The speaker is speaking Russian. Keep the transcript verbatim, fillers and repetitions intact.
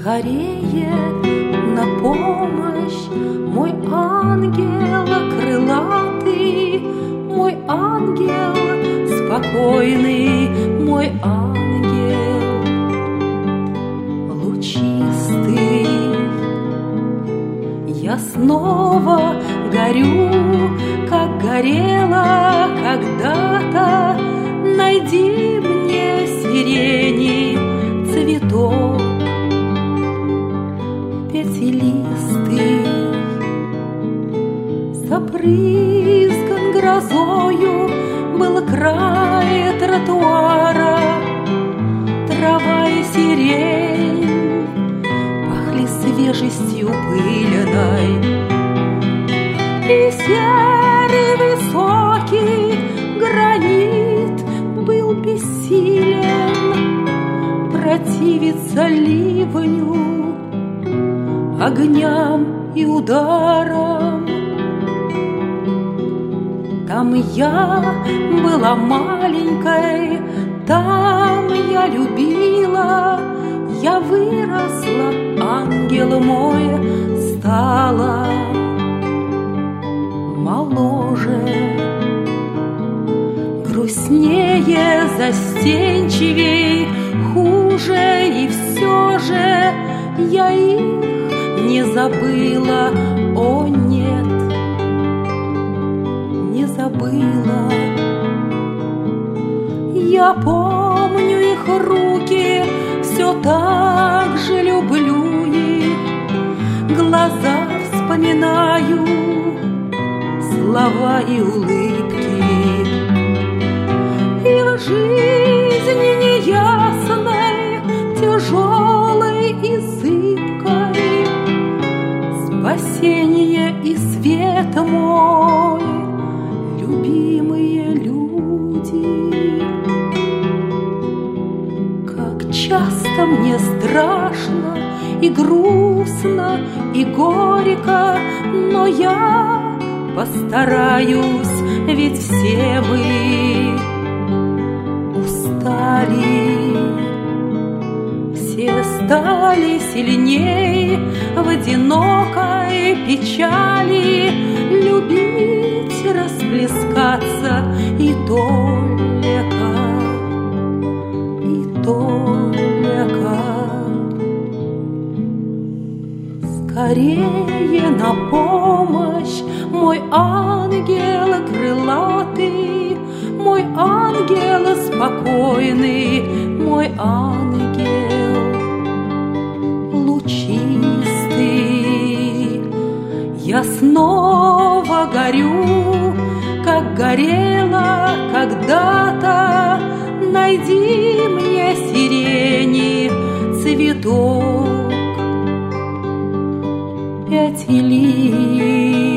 Скорее на помощь, мой ангел крылатый, мой ангел спокойный, мой ангел лучистый. Я снова горю, как горела когда-то. Найди мне сирени цветок пятилистый, запрыскан грозою был край тротуара. Трава и сирень пахли свежестью пыльной, и серый высокий гранит был бессилен противиться ливню, огням и ударам. Там я была маленькой, там я любила, я выросла, ангел мой, стала моложе, грустнее, застенчивей, хуже, и все же я их не забыла, о нет, не забыла. Я помню их руки, все так же люблю их, глаза вспоминаю, слова и улыбки. И в жизни неясной, тяжелой и зыбкой спасение и свет мой, любимые люди. Как часто мне страшно и грустно и горько, но я постараюсь, ведь все мы устали, все стали сильней в одинокой печали, любить, расплескаться и только, и только. Скорее на помощь, мой ангел крылатый, мой ангел спокойный, мой ангел лучистый. Я снова горю, как горела когда-то. Найди мне сирени цветок пятилистый.